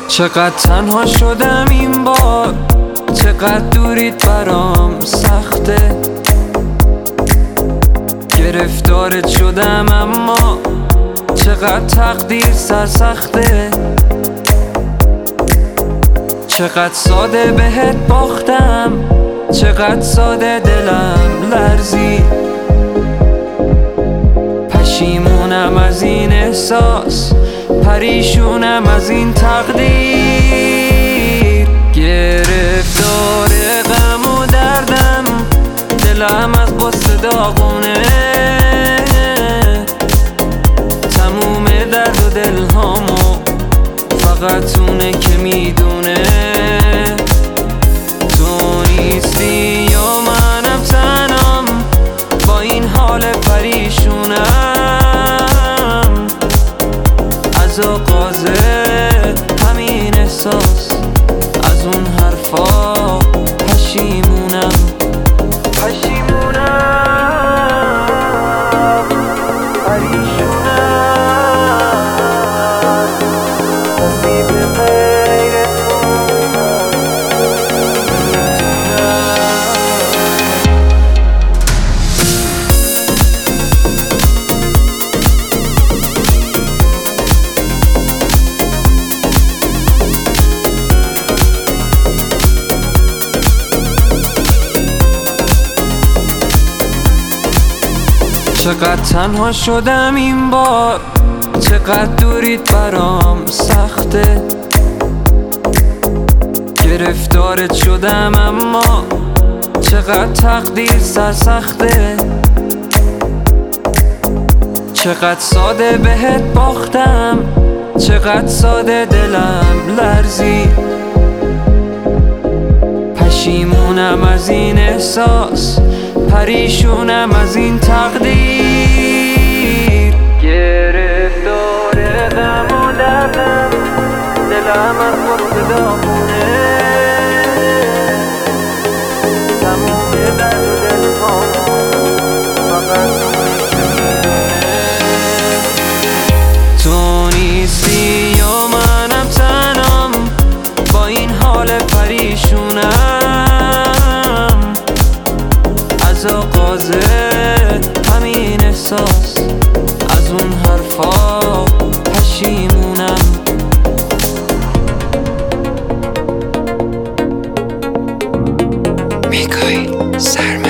چقدر تنها شدم این بار، چقدر دوریت برام سخته. گرفتارت شدم اما چقدر تقدیر سرسخته. چقدر ساده بهت باختم، چقدر ساده دلم لرزی. پشیمونم از این احساس، پریشونم از این تقدیر. گرفتار غم و دردم، دلم از غصه داغونه. تموم درد و دلهامو فقط اونه که میدونه. تو نیستی یا منم تنام با این حال پریشونم. از آغاز همین احساس، از اون حرفا پشیمونم. چقدر تنها شدم این بار، چقدر دوریت برام سخته. گرفتارت شدم اما چقدر تقدیر سرسخته. چقدر ساده بهت باختم، چقدر ساده دلم لرزی. پشیمونم از این احساس، پریشونم از این تقدیر. گرفتار غم و دردم، دلم از غصه داغونه. تموم درد و دلهامو فقط تو نیستی یا منم تنام با این حال پریشونم. از آغاز همین احساس، از اون حرفا پشیمونم. میکای سرما